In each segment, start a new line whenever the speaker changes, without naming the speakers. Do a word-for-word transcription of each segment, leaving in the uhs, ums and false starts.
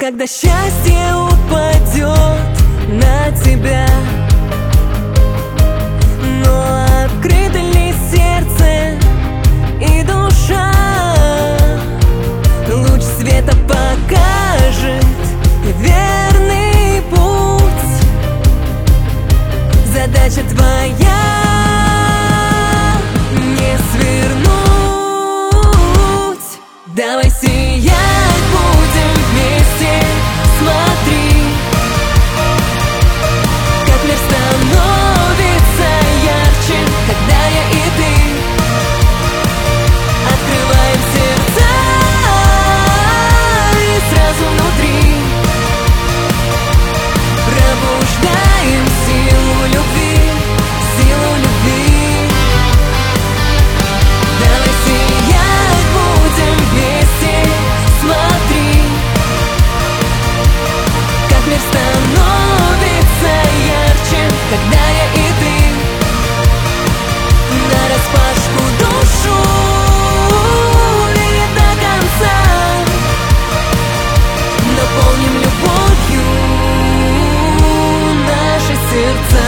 Когда счастье упадет на тебя, но открыто ли сердце и душа? Луч света покажет верный путь. Задача твоя — не свернуть. Давай сиять будем вместе. Смотри, как мир становится ярче, когда я и ты открываем сердца, и сразу внутри пробуждаем силу любви, силу любви. Давай сиять будем вместе. Смотри, как мир становится ярче, когда я и ты нараспашку душу верит до конца. Наполним любовью наши сердца.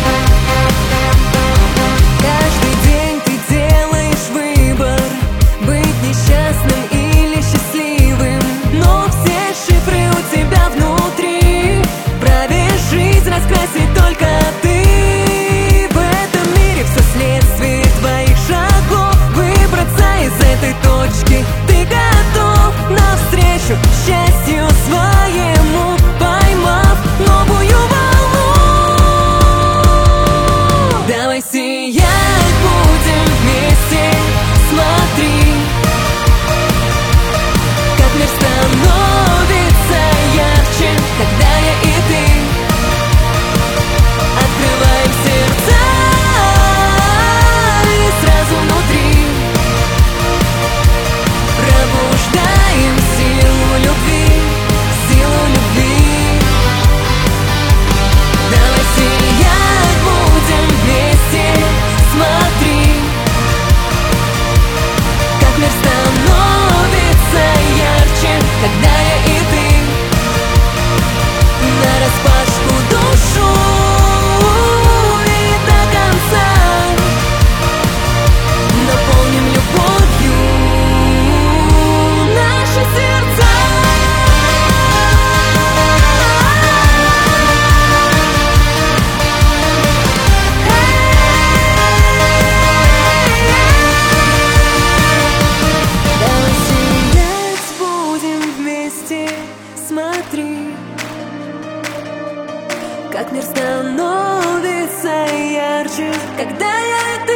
Каждый день ты делаешь выбор — быть несчастным или счастливым, но все шифры у тебя внутри. Правишь жизнь, раскрасить только ты. В этом мире все следствие твоих шагов. Выбраться из этой точки ты готов навстречу счастью своему, поймав новую волну. Давай сиять будем вместе. Смотри, как мир становится ярче, когда я и ты открываем сердца, и сразу внутри пробуждаем силу любви, силу любви. Давай сиять будем вместе. Смотри, как мир становится ярче, когда я и ты нараспашку душу верит до конца. Наполним любовью наши сердца. Давай сиять будем вместе. Смотри, как мир становится ярче, когда я и ты